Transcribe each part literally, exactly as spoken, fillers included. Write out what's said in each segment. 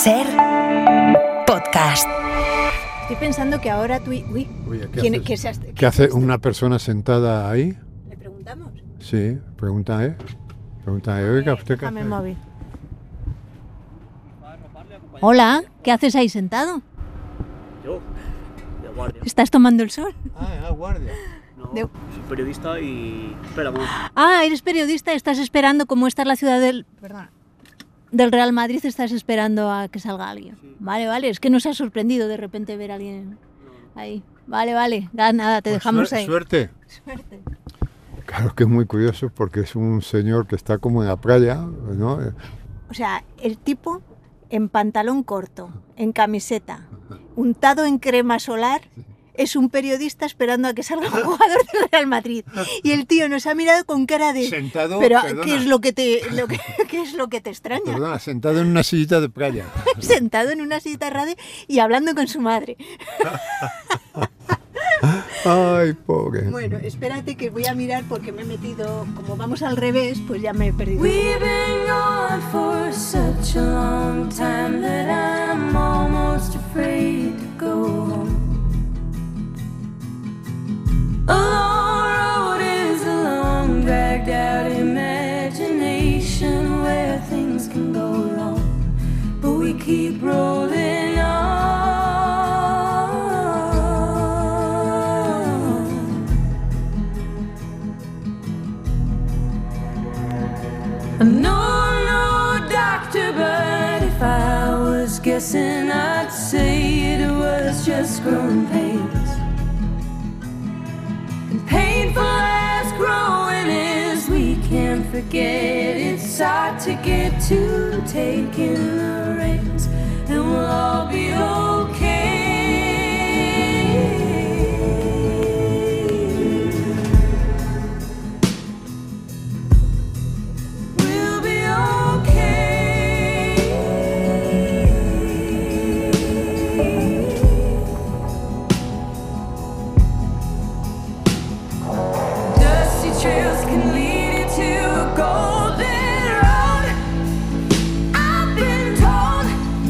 Ser podcast. Estoy pensando que ahora tú... y- Uy, Uy, ¿qué ¿quién, haces? ¿qué se has- ¿Qué qué hace es esto? una persona sentada ahí? ¿Le preguntamos? Sí, pregunta, ¿eh? Pregunta, ¿eh? Oiga, ¿usted qué Déjame el hace? móvil. Hola, ¿qué haces ahí sentado? Yo, de guardia. ¿Estás tomando el sol? Ah, ah, guardia. No, De- soy periodista y... Espera, vamos. Ah, eres periodista, estás esperando, como esta es la ciudad del... Perdona. Del Real Madrid, estás esperando a que salga alguien. Sí. Vale, vale, es que nos ha sorprendido de repente ver a alguien ahí. Vale, vale, nada, nada, te Pues dejamos suer- ahí. Suerte. Suerte. Claro que es muy curioso porque es un señor que está como en la playa, ¿no? O sea, el tipo en pantalón corto, en camiseta, untado en crema solar, es un periodista esperando a que salga un jugador del Real Madrid. Y el tío nos ha mirado con cara de... Sentado, Pero, perdona, ¿qué es lo que te, lo que, qué es lo que te extraña? perdona, sentado en una sillita de playa. Sentado en una silla radio y hablando con su madre. Ay, pobre. Bueno, espérate que voy a mirar porque me he metido... Como vamos al revés, pues ya me he perdido. We've been gone for such a long time that I'm almost afraid to go home. A long road is a long, dragged out imagination where things can go wrong, but we keep rolling on. No, no, doctor, but if I was guessing, I'd say it was just growing pains. And painful as growing is, we can't forget it's hard to get to taking the reins, and we'll all be okay. We'll be okay. Dusty trails can lead you to a golden road. I've been told.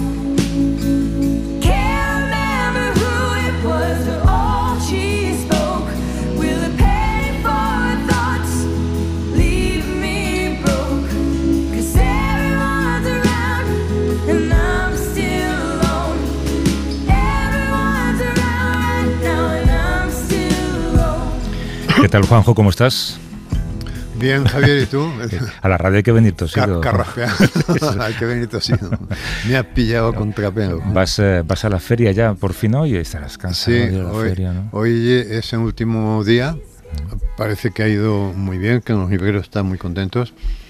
Can't remember who it was or all she spoke. Will it pay for thoughts? Leave me broke. 'Cause everyone's around and I'm still alone. Everyone's around right now and I'm still alone. ¿Qué tal, Juanjo? ¿Cómo estás? Bien, Javier, ¿y tú? A la radio hay que venir tosido. Car- Carraspeando. Hay que venir tosido. Me has pillado con trapeo. Vas, eh, vas a la feria ya, por fin hoy, estarás cansado Sí, de ir a la hoy, feria, ¿no? hoy es el último día. Parece que ha ido muy bien, que los libreros están muy contentos.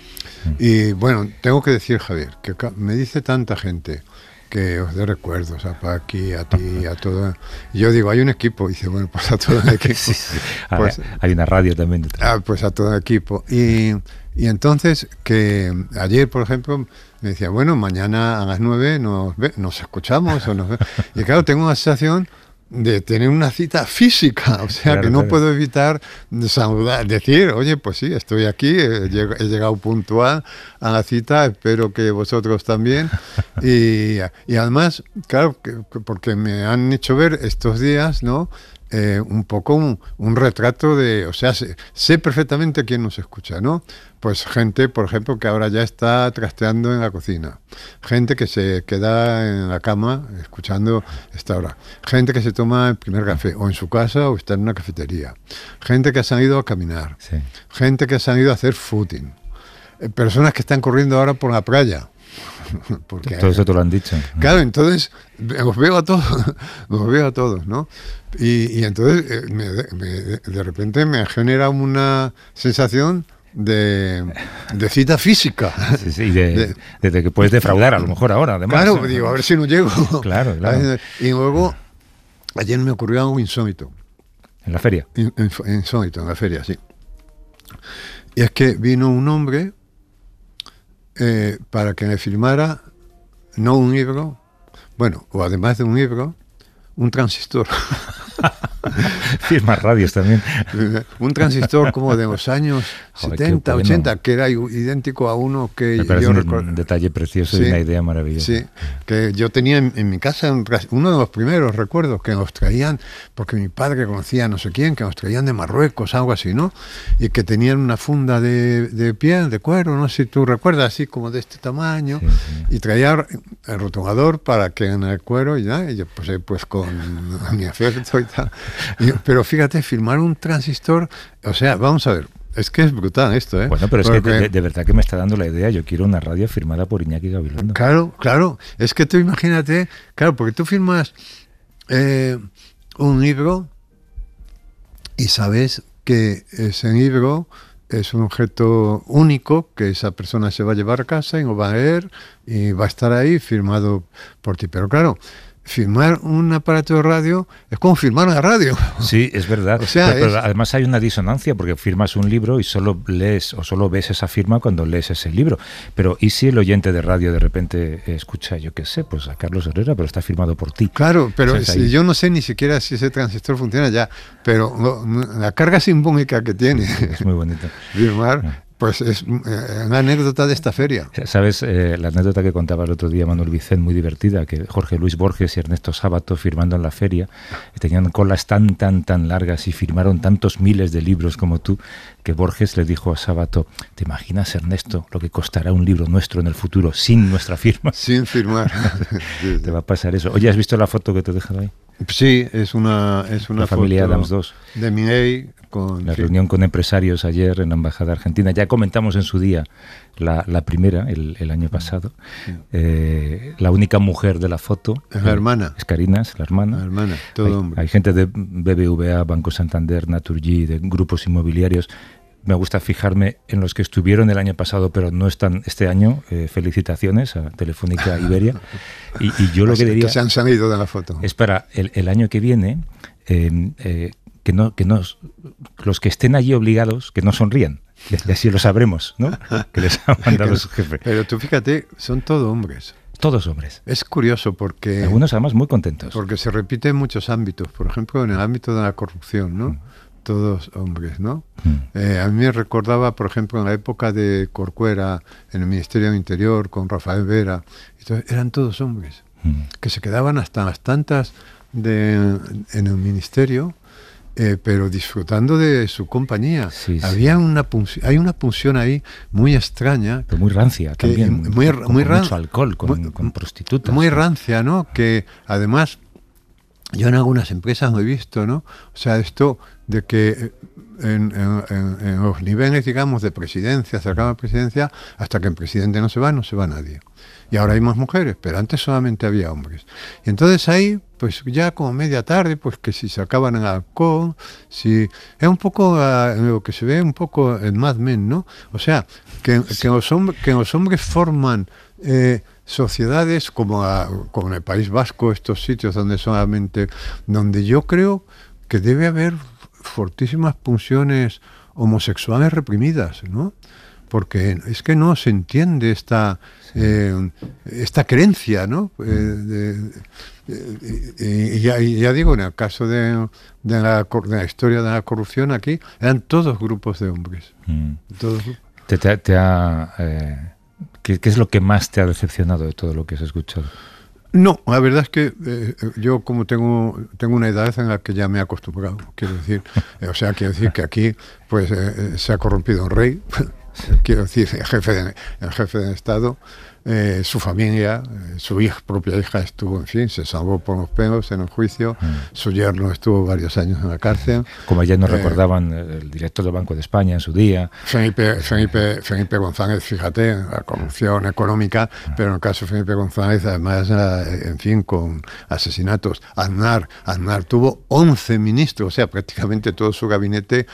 Y bueno, tengo que decir, Javier, que ca- me dice tanta gente que os dé recuerdos a Paqui, a ti, a todo. Y yo digo, hay un equipo. Y dice, bueno, pues a todo el equipo. Sí, sí. Ah, Pues, hay una radio también. ah, pues a todo el equipo. Y, y entonces, que ayer, por ejemplo, me decía, bueno, mañana a las nueve nos, ve- nos escuchamos. O nos ve-". Y claro, tengo una sensación de tener una cita física, o sea, Claro, que no claro. puedo evitar saludar, decir, oye, pues sí, estoy aquí, he, lleg- he llegado puntual a la cita, espero que vosotros también. Y, y además, claro, que- que porque me han hecho ver estos días, ¿no? Eh, un poco un, un retrato de, o sea, sé, sé perfectamente quién nos escucha, ¿no? Pues gente, por ejemplo, que ahora ya está trasteando en la cocina, gente que se queda en la cama escuchando esta hora, gente que se toma el primer café o en su casa o está en una cafetería, gente que ha salido a caminar, Sí. gente que ha salido a hacer footing, eh, personas que están corriendo ahora por la playa. Porque Todo eso te lo han dicho. Claro, entonces os veo a todos, os veo a todos, ¿no? Y, y entonces eh, me- me- de repente me genera una sensación de, de cita física. Sí, sí, de, De- de- de que puedes defraudar, a lo mejor ahora, además. Claro, ¿eh? digo, a ver si no llego. Claro, claro. Y luego, ayer me ocurrió algo insólito. En la feria. In- in- insólito, en la feria, sí. Y es que vino un hombre eh, para que me firmara, no un libro, bueno, o además de un libro, un transistor. Firmas radios también. Un transistor como de los años Joder, qué setenta, bueno. ochenta, que era i- idéntico a uno que Me parece yo un, recuerdo. un detalle precioso y Sí. una idea maravillosa. Sí, que yo tenía en, en mi casa un ras- uno de los primeros recuerdos que nos traían, porque mi padre conocía a no sé quién, que nos traían de Marruecos, algo así, ¿no? Y que tenían una funda de, de piel, de cuero, no sé si tú recuerdas, así como de este tamaño, Sí, sí. y traía el rotulador para que en el cuero, y ya, y yo pues, eh, pues con mi efecto y tal. Y- pero fíjate, filmar un transistor, o sea, vamos a ver. Es que es brutal esto, ¿eh? Bueno, pero es Porque- que de, de verdad que me está dando la idea. Yo quiero una radio firmada por Iñaki Gabilondo. Claro, claro. Es que tú imagínate, claro, porque tú firmas eh, un libro y sabes que ese libro es un objeto único que esa persona se va a llevar a casa y lo va a leer y va a estar ahí firmado por ti. Pero claro, firmar un aparato de radio es como firmar una radio. Sí, es verdad. O sea, pero, pero es- además hay una disonancia porque firmas un libro y solo lees o solo ves esa firma cuando lees ese libro. Pero ¿y si el oyente de radio de repente escucha, yo qué sé, pues a Carlos Herrera, pero está firmado por ti? Claro, pero ¿Sabes? si Ahí- yo no sé ni siquiera si ese transistor funciona ya, pero no- no- la carga simbólica que tiene Es muy bonito. firmar, pues es eh, una anécdota de esta feria. ¿Sabes eh, la anécdota que contaba el otro día Manuel Vicent, muy divertida, que Jorge Luis Borges y Ernesto Sábato, firmando en la feria, tenían colas tan, tan, tan largas y firmaron tantos miles de libros como tú, que Borges le dijo a Sábato, ¿te imaginas, Ernesto, lo que costará un libro nuestro en el futuro sin nuestra firma? Sin firmar. Sí, Te va a pasar eso. Oye, ¿has visto la foto que te he dejado ahí? sí, es una, es una La familia foto Adams dos. de Milei con La sí. reunión con empresarios ayer en la Embajada Argentina. Ya comentamos en su día la, la primera, el, el año pasado. Eh, la única mujer de la foto. Es la eh, hermana. Es Carinas, la hermana. La hermana, todo hay, hombre. hay gente de B B V A, Banco Santander, Naturgy, de grupos inmobiliarios. Me gusta fijarme en los que estuvieron el año pasado, pero no están este año. Eh, felicitaciones a Telefónica Iberia. Y, y yo lo que Así diría que se han salido de la foto. es para el, el año que viene eh, eh, que no que no los que estén allí obligados que no sonrían, y así lo sabremos, ¿no? Que les ha mandado su jefe. Pero tú fíjate, son todos hombres. Todos hombres. Es curioso porque, Algunos además muy contentos. porque se repite en muchos ámbitos. Por ejemplo, en el ámbito de la corrupción, ¿no? Mm. Todos hombres, ¿no? Mm. Eh, a mí me recordaba, por ejemplo, en la época de Corcuera, en el Ministerio del Interior, con Rafael Vera, y todo- eran todos hombres, Mm. que se quedaban hasta las tantas de, en el Ministerio, eh, pero disfrutando de su compañía. Sí, sí. Había una punci- hay una punción ahí muy extraña, Pero muy rancia que- también. muy- con, muy con ran- mucho alcohol, con, muy- con prostitutas. muy rancia, ¿no? Que además yo en algunas empresas lo he visto, ¿no? O sea, esto de que eh, en, en- en- en los niveles, digamos, de presidencia, cercano a la presidencia, hasta que el presidente no se va, no se va nadie. Y ahora hay más mujeres, pero antes solamente había hombres. Y entonces ahí, pues ya como media tarde, pues que si se acaban el alcohol, si... Es un poco ah, lo que se ve un poco en Mad Men, ¿no? O sea, que, que, los, hombres, que los hombres forman... Eh, sociedades como, a- como en el País Vasco, estos sitios donde solamente, donde yo creo que debe haber fortísimas pulsiones homosexuales reprimidas, ¿no? Porque es que no se entiende esta eh, esta creencia, ¿no? Eh, de- de- y ya, y ya digo, en el caso de, de, la, cor- de la historia de la corrupción aquí, eran todos grupos de hombres. Mm. Todos grupos. Te, te- te ha, eh, ¿qué, qué es lo que más te ha decepcionado de todo lo que has escuchado? No, la verdad es que eh, yo como tengo tengo una edad en la que ya me he acostumbrado, quiero decir, eh, o sea, quiero decir que aquí pues eh, se ha corrompido un rey, quiero decir, el jefe de, el jefe del Estado, eh, su familia, eh, su hija, propia hija estuvo, en fin, se salvó por los pelos en el juicio, Mm. su yerno estuvo varios años en la cárcel. Como ayer nos Eh, recordaban el director del Banco de España en su día. Felipe, Felipe, Felipe González, fíjate, la corrupción económica, pero en el caso de Felipe González, además, eh, en fin, con asesinatos. Aznar, Aznar tuvo once ministros, o sea, prácticamente todo su gabinete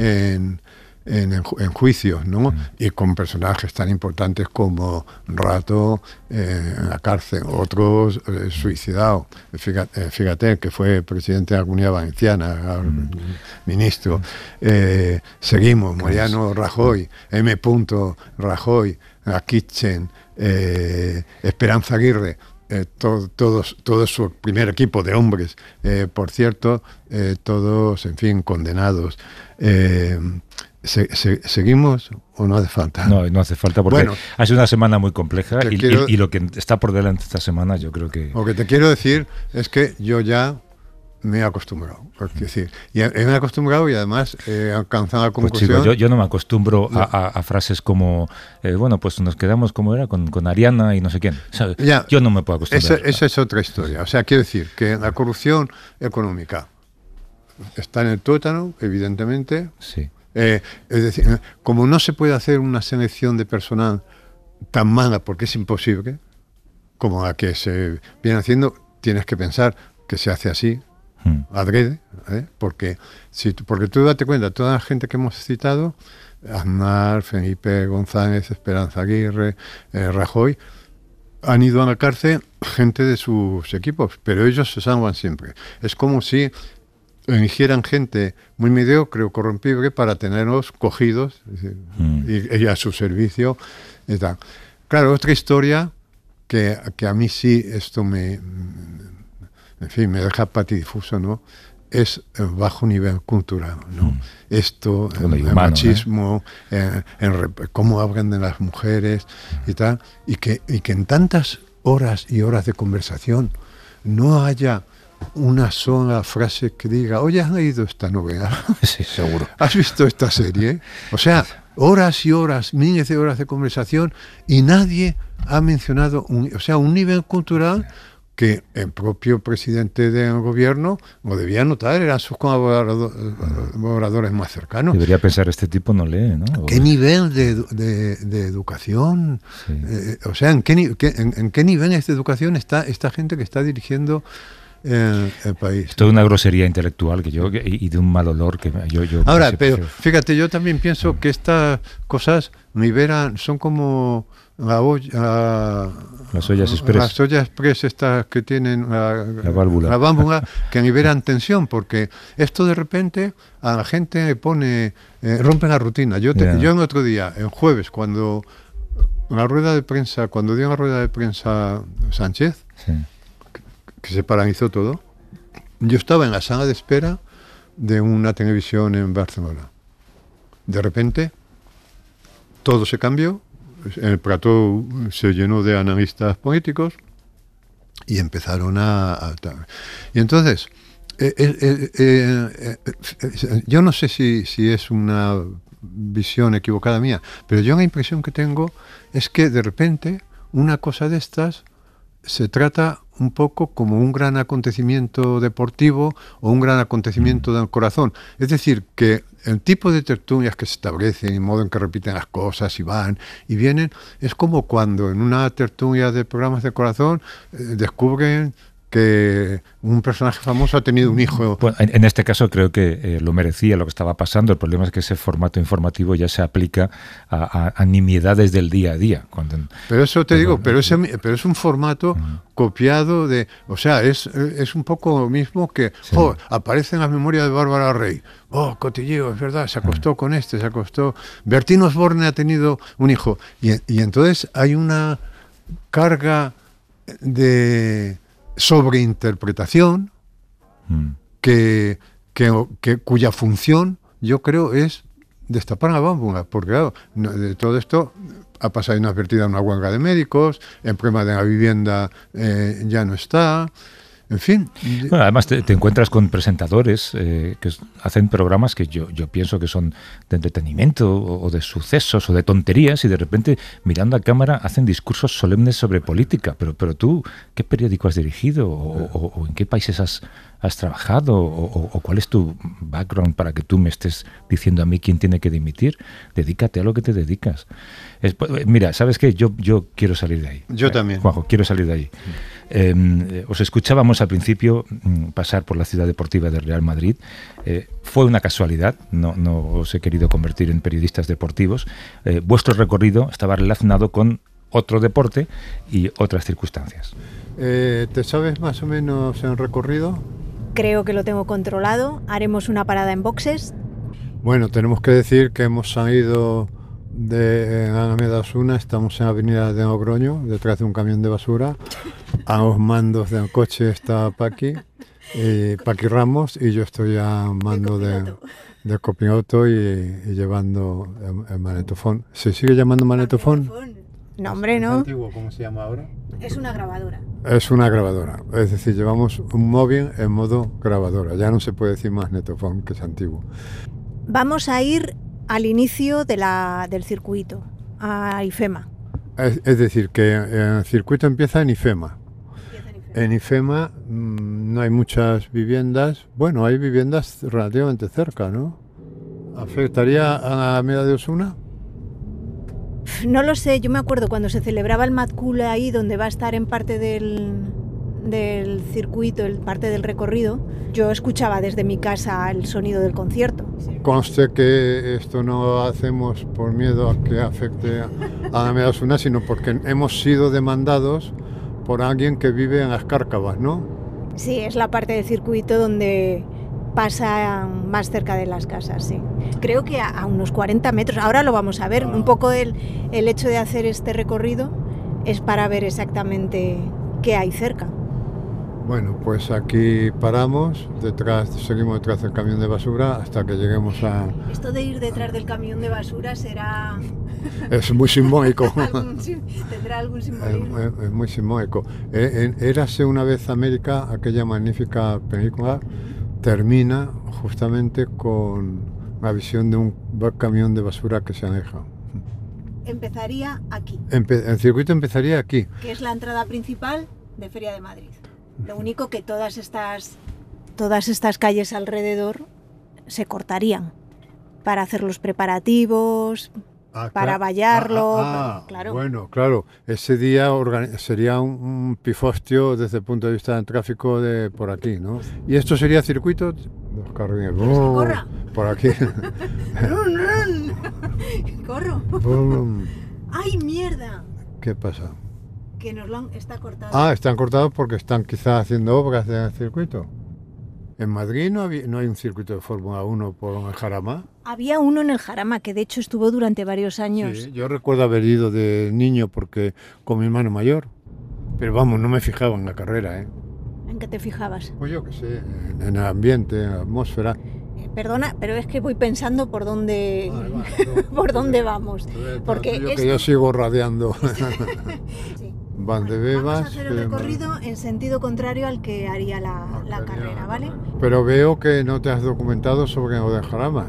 en, en, en ju- en juicios, ¿no? Y con personajes tan importantes como Rato eh, en la cárcel, otros eh, suicidados. Fíjate, eh, fíjate que fue presidente de la Comunidad Valenciana, mm. ministro. Eh, seguimos, Mariano Rajoy, M. Rajoy, la Kitchen, eh, Esperanza Aguirre. eh, to- todos, todo su primer equipo de hombres, eh, por cierto, eh, todos, en fin, condenados. Eh, se- se- ¿Seguimos o no hace falta? No, no hace falta porque Bueno, ha sido una semana muy compleja te y, quiero- y- y lo que está por delante esta semana yo creo que... Lo que te quiero decir es que yo ya me he acostumbrado. Es decir, y he- me he acostumbrado y además he alcanzado la Pues conclusión. chico, yo, yo no me acostumbro a, a- a frases como, eh, bueno, pues nos quedamos como era con, con Ariana y no sé quién. ¿Sabes? Ya, Yo no me puedo acostumbrar. Esa, esa es otra historia. O sea, quiero decir que la corrupción económica está en el tuétano, evidentemente. Sí. Eh, es decir, eh, como no se puede hacer una selección de personal tan mala, porque es imposible, como la que se viene haciendo, tienes que pensar que se hace así, Mm. adrede, ¿eh? porque, si, tú- porque tú date cuenta, toda la gente que hemos citado, Aznar, Felipe González, Esperanza Aguirre, eh, Rajoy, han ido a la cárcel gente de sus equipos, pero ellos se salvan siempre. Es como si eligieran gente muy mediocre o corrompible para tenerlos cogidos, es decir, Mm. y, y a su servicio y tal. Claro, otra historia que, que a mí sí esto me, en fin, me deja patidifuso, ¿no? Es el bajo nivel cultural, ¿no? Mm. Esto, Bueno, y el humano, machismo, eh, en rep- cómo hablan de las mujeres y tal, y que, y que en tantas horas y horas de conversación no haya una sola frase que diga, oye, ¿has leído esta novela? Sí, seguro. ¿Has visto esta serie? O sea, horas y horas, miles de horas de conversación y nadie ha mencionado, un, o sea, un nivel cultural que el propio presidente del gobierno lo debía notar, eran sus colaborado- colaboradores más cercanos. Debería pensar, este tipo no lee, ¿no? O- ¿Qué nivel de, edu- de- de educación? Sí. Eh, o sea, ¿en qué, ni- qué- en, en qué niveles de educación está esta gente que está dirigiendo el, el país? Esto es una grosería intelectual que yo que- y, y de un mal olor que yo... yo Ahora, casi pero prefiero. fíjate, yo también pienso que estas cosas liberan, son como la olla, Las ollas express. las ollas express estas que tienen la, La válvula. la válvula, que liberan tensión, porque esto de repente a la gente le pone, eh, rompe la rutina. Yo, te- Ya. yo el otro día, el jueves, cuando la rueda de prensa, cuando dio la rueda de prensa Sánchez, Sí. que se paralizó todo, yo estaba en la sala de espera de una televisión en Barcelona. De repente, todo se cambió, el plató se llenó de analistas políticos y empezaron a... a tal. y entonces, eh, eh, eh, eh, eh, yo no sé si, si es una visión equivocada mía, pero yo la impresión que tengo es que de repente una cosa de estas se trata un poco como un gran acontecimiento deportivo o un gran acontecimiento del corazón. Es decir, que el tipo de tertulias que se establecen, el modo en que repiten las cosas y van y vienen, es como cuando en una tertulia de programas de corazón eh, descubren que un personaje famoso ha tenido un hijo. Bueno, en, en este caso creo que eh, lo merecía lo que estaba pasando. El problema es que ese formato informativo ya se aplica a, a, a nimiedades del día a día. Cuando, Pero eso te Pero- digo, pero, ese, pero es un formato copiado de... O sea, es, es un poco lo mismo que... Sí. Oh, aparece en la memoria de Bárbara Rey. Oh, cotilleo, es verdad, se acostó con este, se acostó... Bertín Osborne ha tenido un hijo. Y, y entonces hay una carga de sobreinterpretación mm, que, que, que- cuya función yo creo es destapar la válvula, porque claro, no- de todo esto ha pasado inadvertida una huelga de médicos, el problema de la vivienda eh, ya no está, en fin. Bueno, además te, te encuentras con presentadores eh, que s- hacen programas que yo, yo pienso que son de entretenimiento o, o de sucesos o de tonterías y de repente mirando a cámara hacen discursos solemnes sobre política. Pero, pero tú, ¿qué periódico has dirigido? ¿O, o- o en qué países has, has trabajado? O, o- o cuál es tu background para que tú me estés diciendo a mí quién tiene que dimitir? Dedícate a lo que te dedicas. Es- pues, mira, ¿sabes qué? Yo, yo quiero salir de ahí. Yo Eh, también. Juanjo, quiero salir de ahí. Eh, os escuchábamos al principio mm, pasar por la ciudad deportiva de Real Madrid. Eh, fue una casualidad, no, no os he querido convertir en periodistas deportivos. Eh, vuestro recorrido estaba relacionado con otro deporte y otras circunstancias. Eh, ¿Te sabes más o menos el recorrido? Creo que lo tengo controlado. Haremos una parada en boxes. Bueno, tenemos que decir que hemos salido de Alameda Osuna, estamos en la avenida de Logroño, detrás de un camión de basura, A los mandos del coche está Paqui, y Paqui Ramos, y yo estoy a mando de, de copiloto y, y llevando el, el magnetofón. ¿Se sigue llamando magnetofón? No, hombre, ¿Es no. antiguo? ¿Cómo se llama ahora? Es una grabadora. Es una grabadora, es decir, llevamos un móvil en modo grabadora. Ya no se puede decir magnetofón, que es antiguo. Vamos a ir al inicio de la, del circuito, a IFEMA. Es, es decir, que el circuito empieza en IFEMA. En IFEMA mmm, no hay muchas viviendas. Bueno, hay viviendas relativamente cerca, ¿no? ¿Afectaría a la media de Osuna? No lo sé, yo me acuerdo cuando se celebraba el Mad Cool ahí, donde va a estar en parte del, del circuito, en parte del recorrido, yo escuchaba desde mi casa el sonido del concierto. Conste que esto no lo hacemos por miedo a que afecte a la media de Osuna, sino porque hemos sido demandados por alguien que vive en las Cárcavas, ¿no? Sí, es la parte del circuito donde pasa más cerca de las casas, sí. Creo que a, a unos cuarenta metros, ahora lo vamos a ver, un poco el, el hecho de hacer este recorrido es para ver exactamente qué hay cerca. Bueno, pues aquí paramos, detrás, seguimos detrás del camión de basura hasta que lleguemos a... Esto de ir detrás del camión de basura será... Es muy simbólico. algún, tendrá algún simbolismo. Es, es, es muy simbólico. Eh, en, Érase una vez América, aquella magnífica película, termina justamente con la visión de un camión de basura que se aleja. Empezaría aquí. Empe- el circuito empezaría aquí. Que es la entrada principal de Feria de Madrid. Lo único que todas estas, todas estas calles alrededor se cortarían para hacer los preparativos, Ah, para cla- vallarlo, ah, ah, ah, claro. Bueno, claro, ese día organi- sería un, un pifostio desde el punto de vista del tráfico de por aquí, ¿no? ¿Y esto sería circuito? Los carriles. ¿Quieres que corra? Por aquí. ¡Run, run! ¡Corro! Brum. ¡Ay, mierda! ¿Qué pasa? Que nos lo han... está cortado. Ah, están cortados porque están quizás haciendo obras del circuito. ¿En Madrid no, había- no hay un circuito de Fórmula uno por el Jarama? Había uno en el Jarama que de hecho estuvo durante varios años. Sí, yo recuerdo haber ido de niño porque con mi hermano mayor. Pero vamos, no me fijaba en la carrera, ¿eh? ¿En qué te fijabas? Pues yo qué sé, en, en el ambiente, en la atmósfera. Eh, perdona, pero es que voy pensando por dónde, Vale, vale, no, por no, dónde no, vamos. no, Porque yo, esto- que yo sigo radiando. Sí. Van de Bueno, Bebas. vamos a hacer el que- recorrido en sentido contrario al que haría la, Ah, la que haría carrera, la ¿vale? carrera. Pero veo que no te has documentado sobre lo del Jarama.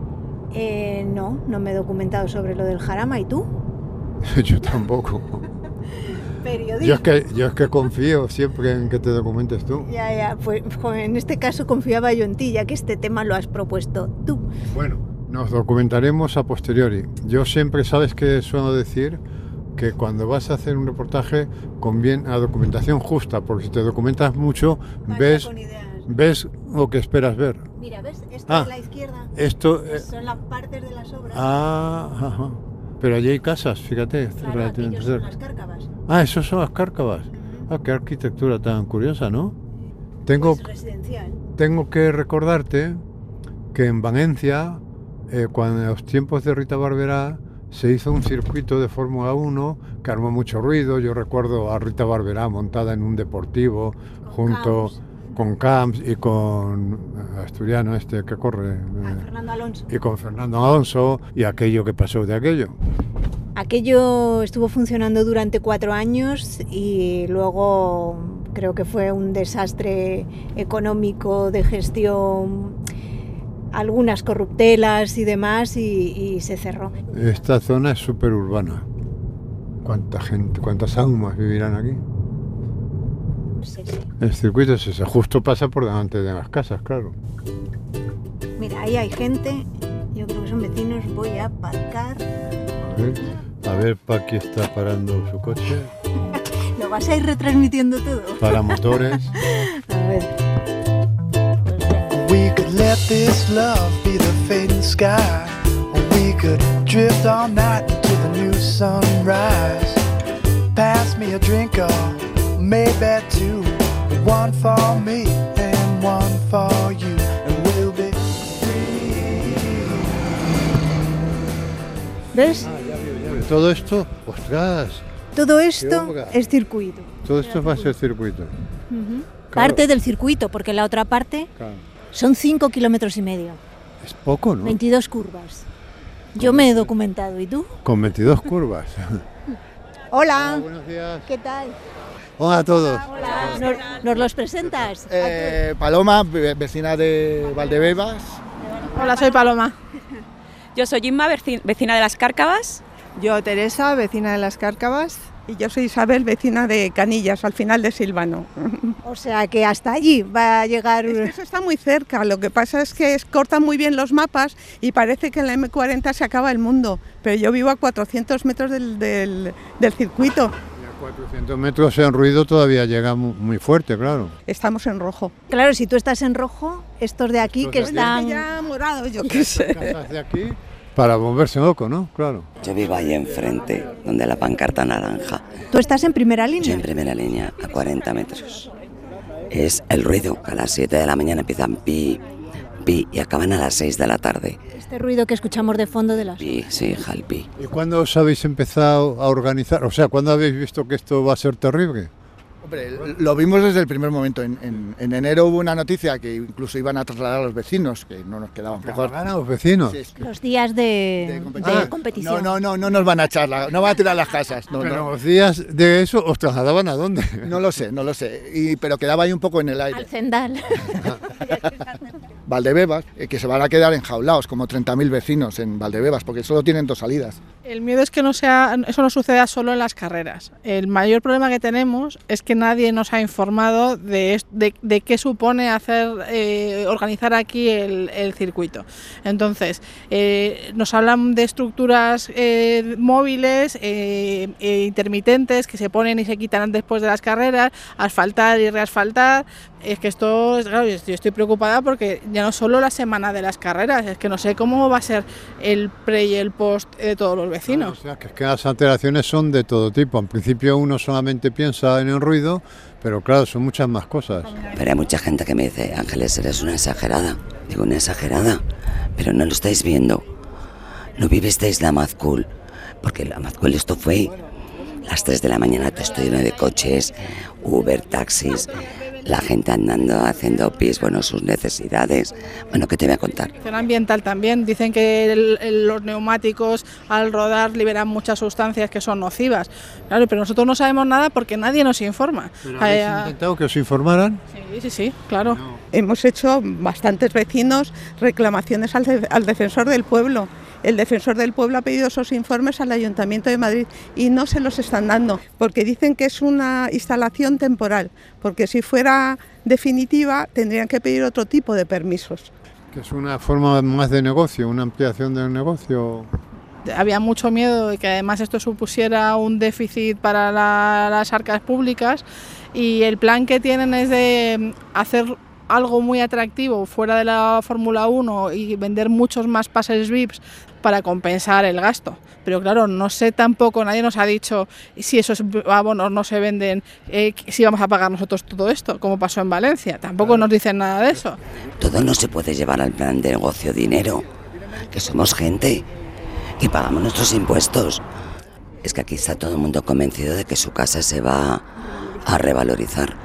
Eh, no, no me he documentado sobre lo del Jarama. ¿Y tú? Yo tampoco. Periodismo. Yo es, que, yo es que confío siempre en que te documentes tú. Ya, ya, pues jo, en este caso confiaba yo en ti, ya que este tema lo has propuesto tú. Bueno, nos documentaremos a posteriori. Yo siempre, ¿sabes qué suelo decir? Que cuando vas a hacer un reportaje conviene la documentación justa, porque si te documentas mucho, Vaya ves, con ideas. ves lo que esperas ver. Mira, ¿ves? Esto Ah. de la izquierda Esto... eh, son las partes de las obras. ah, ajá. Pero allí hay casas, fíjate, claro, relativamente aquellos son cerca. las cárcavas. Ah, esos son las Cárcavas. Ah, qué arquitectura tan curiosa, ¿no? Tengo, Pues residencial. tengo que recordarte que en Valencia, eh, cuando en los tiempos de Rita Barberá, se hizo un circuito de Fórmula uno que armó mucho ruido. Yo recuerdo a Rita Barberá montada en un deportivo Con junto Camps. con Camps y con Asturiano este que corre. A eh, Fernando Alonso. y con Fernando Alonso y aquello que pasó de aquello. Aquello estuvo funcionando durante cuatro años y luego creo que fue un desastre económico, de gestión, algunas corruptelas y demás, y, y se cerró. Esta zona es súper urbana. ¿Cuánta gente, cuántas almas vivirán aquí? Sí, sí. El circuito es ese, justo pasa por delante de las casas, claro. Mira, ahí hay gente, yo creo que son vecinos, voy a aparcar. A ver, a ver, Paqui está parando su coche, ¿Lo vas a ir retransmitiendo todo? para motores. A ver. Pues venga. We could let this love be the fading sky, or we could drift all night into the new sunrise. Pass me a drink or maybe two, one for me and one for you, and we'll be ¿Ves? Todo esto, ostras, Todo esto obra. es circuito. Todo esto va a ser circuito. Parte del circuito, porque la otra parte Claro. son cinco kilómetros y medio, Es poco, ¿no? veintidós curvas. Yo me he documentado, ¿y tú? Con veintidós curvas. Hola, Buenos días. ¿qué tal? Hola a todos. Hola, ¿nos, nos los presentas? Eh, Paloma, ve- vecina de Valdebebas. Hola, soy Paloma. Yo soy Inma, veci- vecina de Las Cárcavas. Yo, Teresa, vecina de Las Cárcavas. Y yo soy Isabel, vecina de Canillas, al final de Silvano. O sea que hasta allí va a llegar... Es que eso está muy cerca, lo que pasa es que es- cortan muy bien los mapas y parece que en la eme cuarenta se acaba el mundo, pero yo vivo a cuatrocientos metros del, del, del circuito, Y a cuatrocientos metros en ruido todavía llega mu- muy fuerte, claro. estamos en rojo. Claro, si tú estás en rojo, estos de aquí Estos que de aquí. están... Ya morado, yo qué sé. Casas de aquí para volverse loco, ¿no? Claro. Yo vivo ahí enfrente, donde la pancarta naranja. Tú estás en primera Yo línea. en primera línea, a cuarenta metros. Es el ruido. A las siete de la mañana empiezan pi, pi y acaban a las seis de la tarde. Este ruido que escuchamos de fondo de las... Pi, sí, hija, el pi. ¿Y cuándo os habéis empezado a organizar? O sea, ¿cuándo habéis visto que esto va a ser terrible? Hombre, lo vimos desde el primer momento. En, en- en enero hubo una noticia que incluso iban a trasladar a los vecinos, que no nos quedaban pocos. ¿Van a los vecinos? Sí, es que- Los días de, de de competición. competición. No, no, no, no nos van a echar, la- no van a tirar las casas. No, Pero no, los días de eso os trasladaban a dónde? no lo sé, no lo sé. Y, pero quedaba ahí un poco en el Al aire. Cendal. Valdebebas, eh, que se van a quedar enjaulados, como treinta mil vecinos en Valdebebas, porque solo tienen dos salidas. El miedo es que no sea, eso no suceda solo en las carreras. El mayor problema que tenemos es que nadie nos ha informado de, es- de, de qué supone hacer, eh, organizar aquí el, el circuito. Entonces, eh, nos hablan de estructuras eh, móviles, eh, eh, intermitentes, que se ponen y se quitan después de las carreras, asfaltar y reasfaltar. Es que esto, es- claro, yo estoy- yo estoy preocupada porque ya no solo la semana de las carreras, es que no sé cómo va a ser el pre y el post de todos los O vecinos. sea, que es que las alteraciones son de todo tipo. En principio uno solamente piensa en el ruido, pero claro, son muchas más cosas. Pero hay mucha gente que me dice, Ángeles, eres una exagerada. Digo, una exagerada, pero no lo estáis viendo. No vivisteis la Mazcool, porque la Mazcool esto fue las tres de la mañana, todo esto lleno de coches, Uber, taxis, la gente andando, haciendo pis, bueno, sus necesidades. Bueno, ¿qué te voy a contar? Acción ambiental también. Dicen que el- el- los neumáticos al rodar liberan muchas sustancias que son nocivas. Claro, pero nosotros no sabemos nada porque nadie nos informa. ¿Pero habéis Hay, ah, intentado que os informaran? Sí, sí, sí, claro. Hemos hecho bastantes vecinos reclamaciones al, de- al defensor del pueblo. El defensor del pueblo ha pedido esos informes al Ayuntamiento de Madrid y no se los están dando porque dicen que es una instalación temporal, porque si fuera definitiva tendrían que pedir otro tipo de permisos. Que es una forma más de negocio, una ampliación del negocio. Había mucho miedo de que además esto supusiera un déficit para la- las arcas públicas y el plan que tienen es de hacer algo muy atractivo fuera de la Fórmula uno y vender muchos más pases V I Ps para compensar el gasto. Pero claro, no sé tampoco, nadie nos ha dicho si esos abonos no se venden, eh, si vamos a pagar nosotros todo esto, como pasó en Valencia. Tampoco nos dicen nada de eso. Todo no se puede llevar al plan de negocio dinero, que somos gente, que pagamos nuestros impuestos. Es que aquí está todo el mundo convencido de que su casa se va a revalorizar.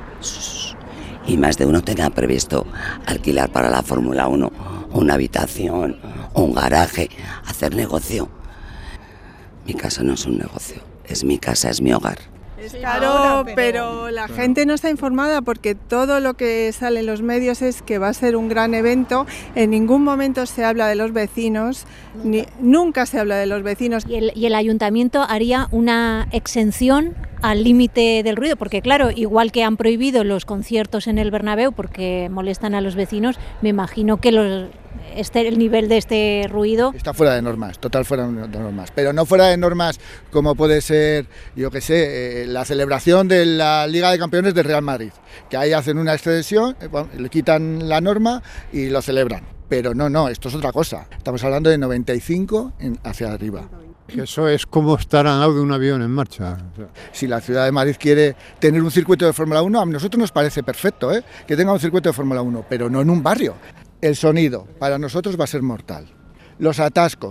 Y más de uno tenga previsto alquilar para la Fórmula uno una habitación, un garaje, hacer negocio. Mi casa no es un negocio, es mi casa, es mi hogar. Es Claro, pero la gente no está informada porque todo lo que sale en los medios es que va a ser un gran evento. En ningún momento se habla de los vecinos, ni, nunca se habla de los vecinos. Y el, y el ayuntamiento haría una exención al límite del ruido, porque claro, igual que han prohibido los conciertos en el Bernabéu porque molestan a los vecinos, me imagino que los, este, el nivel de este ruido... Está fuera de normas, total fuera de normas. Pero no fuera de normas como puede ser, yo qué sé, eh, la celebración de la Liga de Campeones del Real Madrid, que ahí hacen una extensión, eh, bueno, le quitan la norma y lo celebran. Pero no, no, esto es otra cosa. Estamos hablando de noventa y cinco en, hacia arriba. Eso es como estar al lado de un avión en marcha. Si la ciudad de Madrid quiere tener un circuito de Fórmula uno, a nosotros nos parece perfecto, ¿eh? que tenga un circuito de Fórmula uno, pero no en un barrio. El sonido para nosotros va a ser mortal. Los atascos,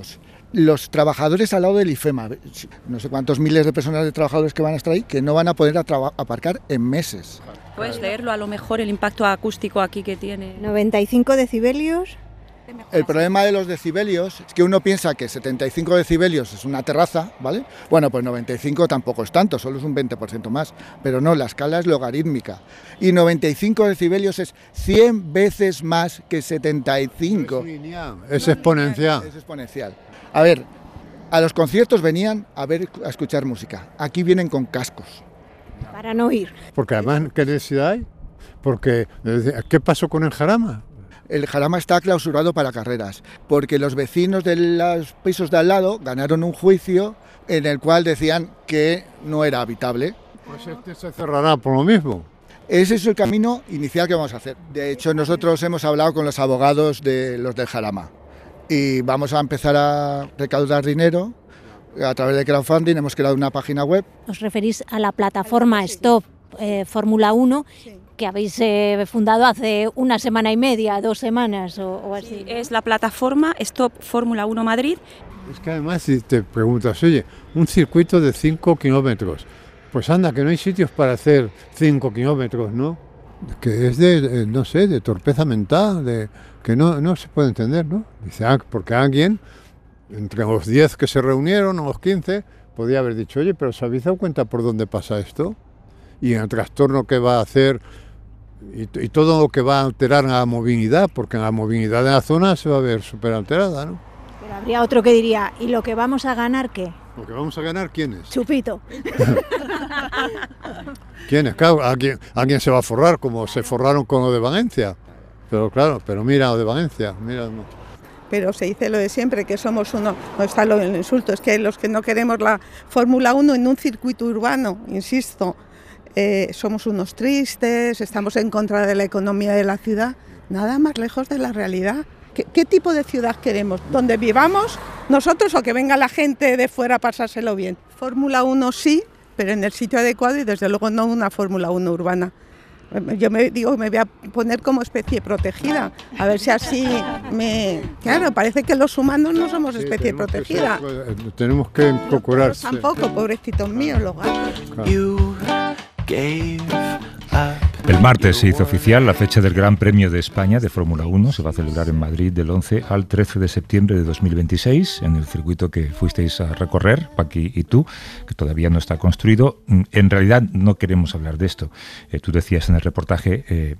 los trabajadores al lado del IFEMA, no sé cuántos miles de personas de trabajadores que van a estar ahí, que no van a poder a aparcar en meses. Puedes leerlo a lo mejor, el impacto acústico aquí que tiene. noventa y cinco decibelios. El problema de los decibelios es que uno piensa que setenta y cinco decibelios es una terraza, ¿vale? Bueno, pues noventa y cinco tampoco es tanto, solo es un veinte por ciento más, pero no, la escala es logarítmica. Y noventa y cinco decibelios es cien veces más que setenta y cinco. Es exponencial. Es exponencial. A ver, a los conciertos venían a ver, a escuchar música. Aquí vienen con cascos. Para no ir. Porque además, ¿qué necesidad hay? Porque, ¿qué pasó con el Jarama? El Jarama está clausurado para carreras, porque los vecinos de los pisos de al lado ganaron un juicio en el cual decían que no era habitable. Pues este se cerrará por lo mismo. Ese es el camino inicial que vamos a hacer. De hecho, nosotros hemos hablado con los abogados de los del Jarama y vamos a empezar a recaudar dinero a través de crowdfunding. Hemos creado una página web. Os referís a la plataforma Stop eh, Fórmula uno, que habéis eh, fundado hace una semana y media, dos semanas o, o así. Sí, es la plataforma Stop Fórmula uno Madrid. Es que además si te preguntas, oye, un circuito de cinco kilómetros, pues anda, que no hay sitios para hacer cinco kilómetros, ¿no? Que es de, no sé, de torpeza mental, de que no, no se puede entender, ¿no? Dice, ah, porque alguien, entre los diez que se reunieron, o los quince, podía haber dicho, oye, pero ¿os habéis dado cuenta por dónde pasa esto? Y el trastorno que va a hacer y, y todo lo que va a alterar la movilidad, porque la movilidad de la zona se va a ver súper alterada, ¿no? Pero habría otro que diría, ¿y lo que vamos a ganar qué? ¿Lo que vamos a ganar quién es? Chupito. ¿Quién es? Claro, ¿alguien, alguien se va a forrar como se forraron con lo de Valencia. Pero claro, pero mira lo de Valencia, mira. Pero se dice lo de siempre, que somos uno, no está lo del insulto, es que los que no queremos la Fórmula uno en un circuito urbano, insisto, eh, somos unos tristes, estamos en contra de la economía de la ciudad, nada más lejos de la realidad. ¿Qué, qué tipo de ciudad queremos? ¿Donde vivamos nosotros o que venga la gente de fuera a pasárselo bien? Fórmula uno sí, pero en el sitio adecuado y desde luego no una Fórmula uno urbana. Yo me digo, me voy a poner como especie protegida, a ver si así me... Claro, parece que los humanos no somos Sí, especie tenemos que protegida. ser- tenemos que procurar. Los tampoco, pobrecitos míos, los gatos. El martes se hizo oficial la fecha del Gran Premio de España de Fórmula uno. Se va a celebrar en Madrid del once al trece de septiembre de dos mil veintiséis, en el circuito que fuisteis a recorrer, Paqui y tú, que todavía no está construido. En realidad no queremos hablar de esto. Eh, tú decías en el reportaje, eh,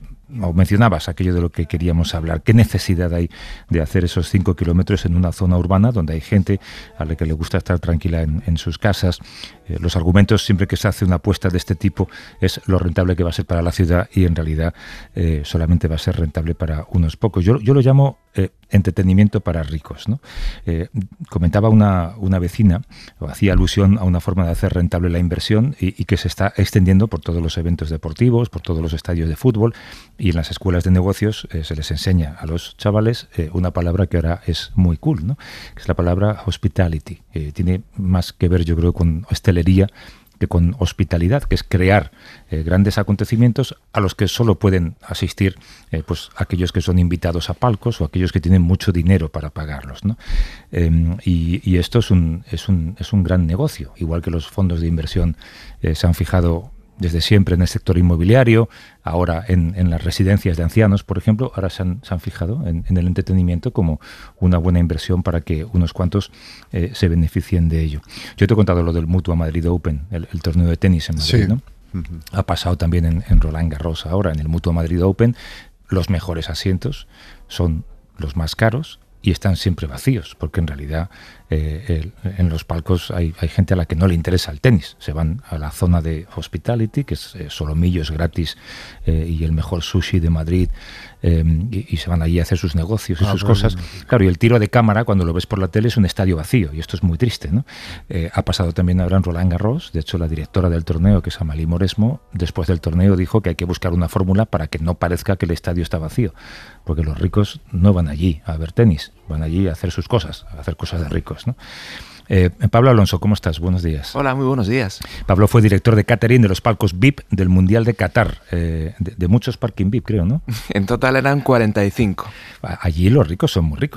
o mencionabas aquello de lo que queríamos hablar. ¿Qué necesidad hay de hacer esos cinco kilómetros en una zona urbana donde hay gente a la que le gusta estar tranquila en, en sus casas? Eh, los argumentos siempre que se hace una apuesta de este tipo es lo rentable que va a ser para la ciudad y en realidad eh, solamente va a ser rentable para unos pocos. Yo, yo lo llamo eh, entretenimiento para ricos, ¿no? Eh, comentaba una, una vecina, o hacía alusión a una forma de hacer rentable la inversión y, y que se está extendiendo por todos los eventos deportivos, por todos los estadios de fútbol y en las escuelas de negocios eh, se les enseña a los chavales eh, una palabra que ahora es muy cool, ¿no? Que es la palabra hospitality. Eh, tiene más que ver, yo creo, con hostelería que con hospitalidad, que es crear eh, grandes acontecimientos a los que solo pueden asistir eh, pues aquellos que son invitados a palcos o aquellos que tienen mucho dinero para pagarlos, ¿no? Eh, y, y esto es un, es, un, es un gran negocio, igual que los fondos de inversión eh, se han fijado desde siempre en el sector inmobiliario, ahora en, en las residencias de ancianos, por ejemplo, ahora se han, se han fijado en, en el entretenimiento como una buena inversión para que unos cuantos eh, se beneficien de ello. Yo te he contado lo del Mutua Madrid Open, el, el torneo de tenis en Madrid, Sí. ¿no? Uh-huh. Ha pasado también en, en Roland Garros ahora, en el Mutua Madrid Open, los mejores asientos son los más caros y están siempre vacíos, porque en realidad eh, el, en los palcos hay, hay gente a la que no le interesa el tenis. Se van a la zona de hospitality, que es eh, solomillos gratis eh, y el mejor sushi de Madrid, eh, y, y se van allí a hacer sus negocios y Ah, sus pues, cosas. Claro, y el tiro de cámara, cuando lo ves por la tele, es un estadio vacío, y esto es muy triste, ¿no? Eh, ha pasado también ahora en Roland Garros. De hecho, la directora del torneo, que es Amalí Moresmo, después del torneo dijo que hay que buscar una fórmula para que no parezca que el estadio está vacío, porque los ricos no van allí a ver tenis, van allí a hacer sus cosas, a hacer cosas de ricos, ¿no? Eh, Pablo Alonso, ¿cómo estás? Buenos días. Hola, muy buenos días. Pablo fue director de catering de los palcos V I P del Mundial de Qatar, eh, de, de muchos parking V I P, creo, ¿no? En total eran cuarenta y cinco. Allí los ricos son muy ricos.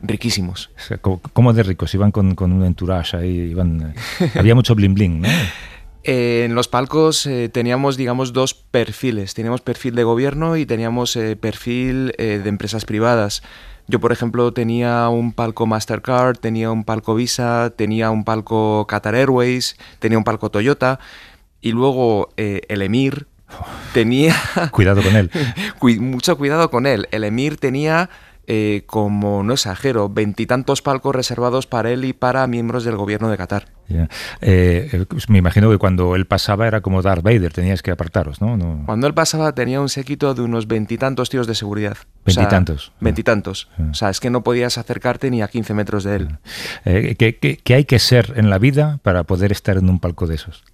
riquísimos. O sea, ¿cómo, cómo de ricos? Iban con, con un entourage ahí, iban, eh, había mucho bling bling, ¿no? Eh, en los palcos eh, teníamos, digamos, dos perfiles. Teníamos perfil de gobierno y teníamos eh, perfil eh, de empresas privadas. Yo, por ejemplo, tenía un palco Mastercard, tenía un palco Visa, tenía un palco Qatar Airways, tenía un palco Toyota y luego eh, el Emir tenía... Cuidado con él. Cu mucho cuidado con él. El Emir tenía, eh, como no exagero, veintitantos palcos reservados para él y para miembros del gobierno de Qatar. Yeah. Eh, pues me imagino que cuando él pasaba era como Darth Vader, teníais que apartaros, ¿no? no... Cuando él pasaba tenía un séquito de unos veintitantos tíos de seguridad. Veintitantos. O sea, veintitantos. Ah. O sea, es que no podías acercarte ni a quince metros de él. Eh, ¿qué, qué, ¿Qué hay que ser en la vida para poder estar en un palco de esos?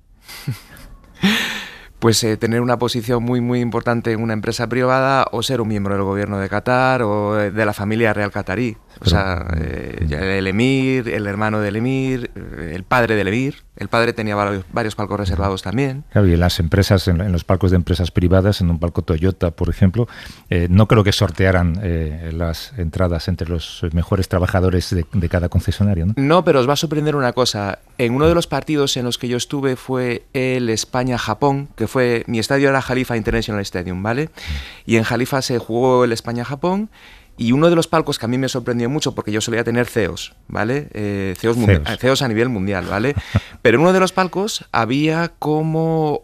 Pues eh, tener una posición muy muy importante en una empresa privada o ser un miembro del gobierno de Qatar o de la familia real qatarí. O sea, eh, el emir, el hermano del emir, el padre del emir. El padre tenía varios, varios palcos reservados también. Claro, y en las empresas, en, en los palcos de empresas privadas, en un palco Toyota, por ejemplo, eh, no creo que sortearan eh, las entradas entre los mejores trabajadores de, de cada concesionario, ¿no? No, pero os va a sorprender una cosa. En uno de los partidos en los que yo estuve fue el España-Japón, que fue, mi estadio era Jalifa International Stadium, ¿vale? Y en Jalifa se jugó el España-Japón. Y uno de los palcos que a mí me sorprendió mucho, porque yo solía tener C E Os, ¿vale? Eh, C E Os, C E Os. C E Os a nivel mundial, ¿vale? Pero en uno de los palcos había como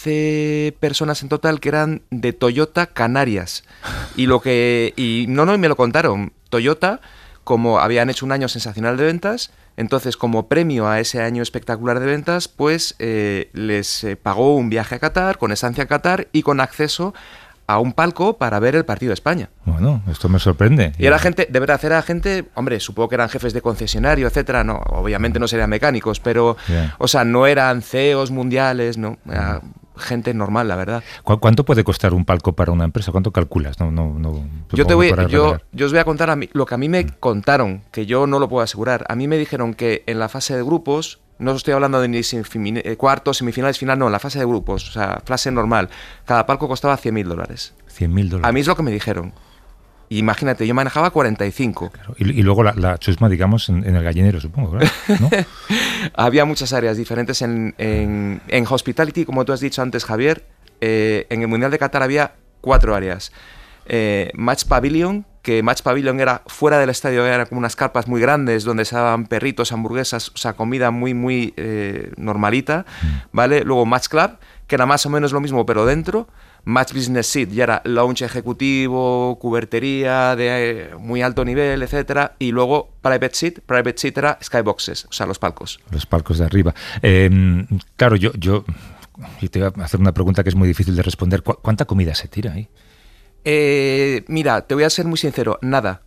once personas en total que eran de Toyota Canarias. Y lo que... Y no, no, y me lo contaron. Toyota, como habían hecho un año sensacional de ventas, entonces como premio a ese año espectacular de ventas, pues eh, les eh, pagó un viaje a Qatar, con estancia en Qatar y con acceso a un palco para ver el partido de España. Bueno, esto me sorprende. Y era gente, de verdad, era gente, hombre, supongo que eran jefes de concesionario, etcétera, no, obviamente no serían mecánicos, pero, yeah. o sea, no eran C E Os mundiales, no, era gente normal, la verdad. ¿Cu ¿Cuánto puede costar un palco para una empresa? ¿Cuánto calculas? No, no, no, yo te voy, yo, yo os voy a contar a mí, lo que a mí me contaron, que yo no lo puedo asegurar. A mí me dijeron que en la fase de grupos, no estoy hablando de ni cuartos, semifinales, final, no, en la fase de grupos, o sea, fase normal, cada palco costaba cien mil dólares. cien mil dólares. A mí es lo que me dijeron. Imagínate, yo manejaba cuarenta y cinco. Claro. Y, y luego la, la chusma, digamos, en, en el gallinero, supongo, ¿verdad? ¿No? Había muchas áreas diferentes en, en, en Hospitality, como tú has dicho antes, Javier. Eh, en el Mundial de Qatar había cuatro áreas. Eh, Match Pavilion, que Match Pavilion era fuera del estadio, eran como unas carpas muy grandes donde se daban perritos, hamburguesas, o sea, comida muy, muy eh, normalita, ¿vale? Luego Match Club, que era más o menos lo mismo, pero dentro. Match Business Seat, ya era lounge ejecutivo, cubertería de eh, muy alto nivel, etcétera. Y luego Private Seat, Private Seat era Skyboxes, o sea, los palcos. Los palcos de arriba. Eh, claro, yo, yo y te voy a hacer una pregunta que es muy difícil de responder. ¿Cu ¿Cuánta comida se tira ahí? Eh, mira, te voy a ser muy sincero, nada.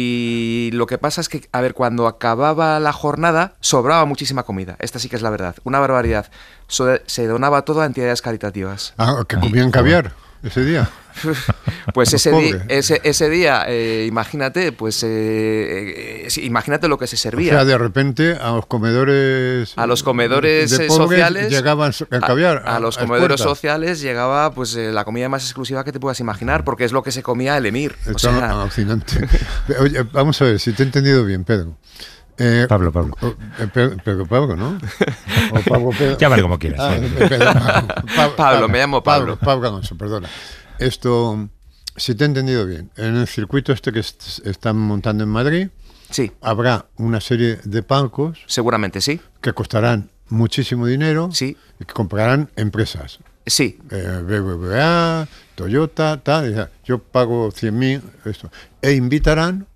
Y lo que pasa es que, a ver, cuando acababa la jornada, sobraba muchísima comida. Esta sí que es la verdad, una barbaridad. So se donaba todo a entidades caritativas. Ah, que comían caviar ese día. Pues ese, di ese, ese día, eh, imagínate, pues eh, eh, imagínate lo que se servía. O sea, de repente a los comedores a los comedores de sociales llegaban el caviar. A, a, a los a comedores puertas. sociales llegaba pues eh, la comida más exclusiva que te puedas imaginar, porque es lo que se comía el emir. Es o sea, alucinante. Oye, vamos a ver si te he entendido bien, Pedro. Eh, Pablo, Pablo. Eh, Pedro, Pedro Pablo, ¿no? O Pablo, Pedro. Llámale como quieras. Ah, Pedro, Pablo, Pablo, Pablo, me llamo Pablo. Pablo, Pablo Alonso, perdona. Esto, si te he entendido bien, en el circuito este que est están montando en Madrid, sí, habrá una serie de palcos. Seguramente sí. Que costarán muchísimo dinero. Sí. Y que comprarán empresas. Sí. Eh, B B V A, Toyota, tal. Yo pago cien mil, esto. E invitarán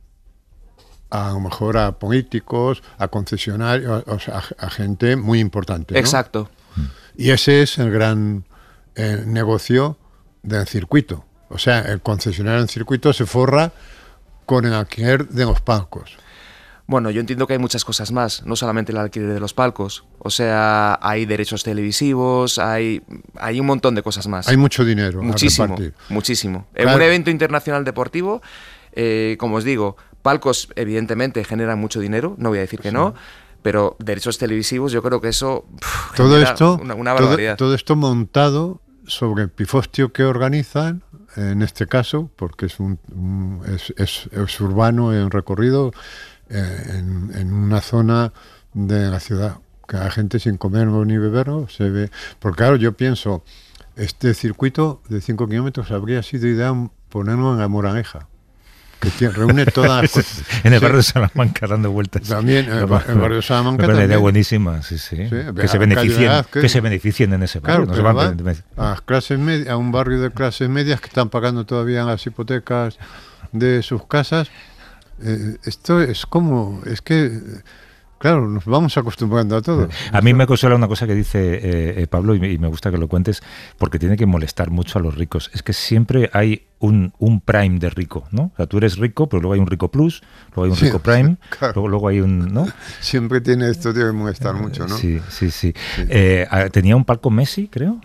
a lo mejor a políticos, a concesionarios, o sea, a, a gente muy importante, ¿no? Exacto. Y ese es el gran eh, negocio del circuito. O sea, el concesionario en circuito se forra con el alquiler de los palcos. Bueno, yo entiendo que hay muchas cosas más, no solamente el alquiler de los palcos. O sea, hay derechos televisivos, hay, hay un montón de cosas más. Hay mucho dinero. Muchísimo, a repartir. muchísimo. Claro. En un evento internacional deportivo, eh, como os digo, palcos evidentemente generan mucho dinero, no voy a decir que sí. no, pero derechos televisivos yo creo que eso pff, todo esto, una, una barbaridad. Todo, todo esto montado sobre el pifostio que organizan en este caso, porque es, un, un- es, es- es urbano en recorrido, eh, en, en una zona de la ciudad, que la gente sin comer ni beber se ve. Porque claro, yo pienso, este circuito de cinco kilómetros habría sido ideal ponerlo en la Moraneja, que tiene- reúne todas las cosas. En el Sí. barrio de Salamanca dando vueltas. También, en el, ba- el barrio de Salamanca Me parece una idea también. buenísima, sí, sí. Sí, que, ve- se a beneficien, Calle Velázquez. que se beneficien en ese barrio. Claro, no se pero van- va a las clases medias, a un barrio de clases medias que están pagando todavía las hipotecas de sus casas. Eh, esto es como, es que, eh, claro, nos vamos acostumbrando a todo. A mí me consuela una cosa que dice eh, eh, Pablo, y me, y me gusta que lo cuentes, porque tiene que molestar mucho a los ricos. Es que siempre hay un, un prime de rico, ¿no? O sea, tú eres rico, pero luego hay un rico plus, luego hay un Sí, rico prime, claro. luego, luego hay un... ¿no? Siempre tiene esto, tiene que molestar mucho, ¿no? Sí, sí, sí. Eh, ah, tenía un palco Messi, creo.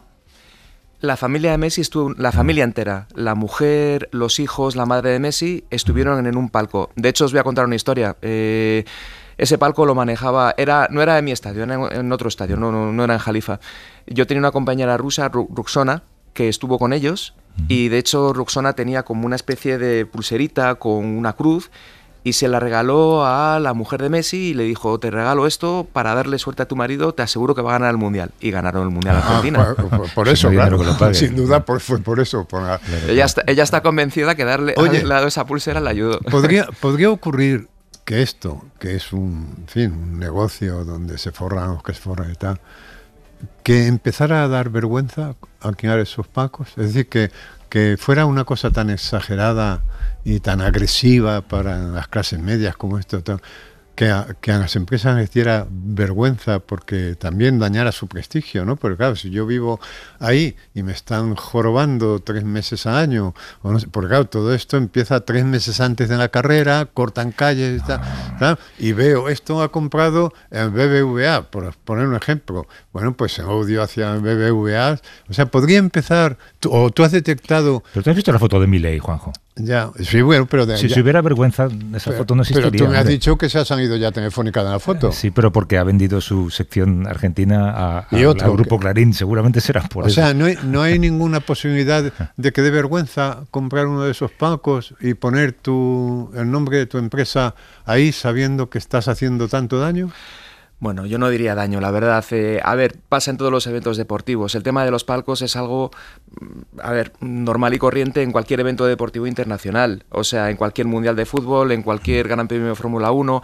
La familia de Messi estuvo, la familia entera, la mujer, los hijos, la madre de Messi, estuvieron en un palco. De hecho, os voy a contar una historia. Eh, ese palco lo manejaba, era, no era de mi estadio, era en, en otro estadio, no, no, no era en Jalifa. Yo tenía una compañera rusa, Ru- Ruxona, que estuvo con ellos, y de hecho Ruxona tenía como una especie de pulserita con una cruz, y se la regaló a la mujer de Messi y le dijo, te regalo esto para darle suerte a tu marido, te aseguro que va a ganar el Mundial. Y ganaron el Mundial Ah, Argentina. por, por- por eso, Si no hay claro, dinero que lo pague. sin duda por- fue por eso. por la- Ella está, ella está convencida que darle, Oye, haberle dado esa pulsera le ayudó. Podría, podría ocurrir que esto, que es un, en fin, un negocio donde se forran los que se forran y tal, que empezara a dar vergüenza alquilar esos palcos, es decir, que, que fuera una cosa tan exagerada y tan agresiva para las clases medias como esto, tan- que, a, que a las empresas les diera vergüenza porque también dañara su prestigio, ¿no? Porque claro, si yo vivo ahí y me están jorobando tres meses al año, o no sé, porque claro, todo esto empieza tres meses antes de la carrera, cortan calles y tal, ¿claro? Y veo, esto ha comprado el B B V A, por poner un ejemplo. Bueno, pues el odio hacia el B B V A, o sea, podría empezar, tú- o tú has detectado... ¿Pero tú has visto la foto de Milei, Juanjo? Ya, sí, bueno, pero de Si, ya- si hubiera vergüenza, esa pero, foto no existiría. pero tú me has hombre. dicho que se ha salido ya telefónica de la foto. Sí, pero porque ha vendido su sección argentina a, a- Y otro al Grupo que- Clarín, seguramente será por O eso. sea, no hay, no hay ninguna posibilidad de que dé vergüenza comprar uno de esos palcos y poner tu, el nombre de tu empresa ahí sabiendo que estás haciendo tanto daño. Bueno, yo no diría daño, la verdad. Eh, a ver, pasa en todos los eventos deportivos. El tema de los palcos es algo, mm, a ver, normal y corriente en cualquier evento deportivo internacional. O sea, en cualquier mundial de fútbol, en cualquier Gran Premio de Fórmula uno.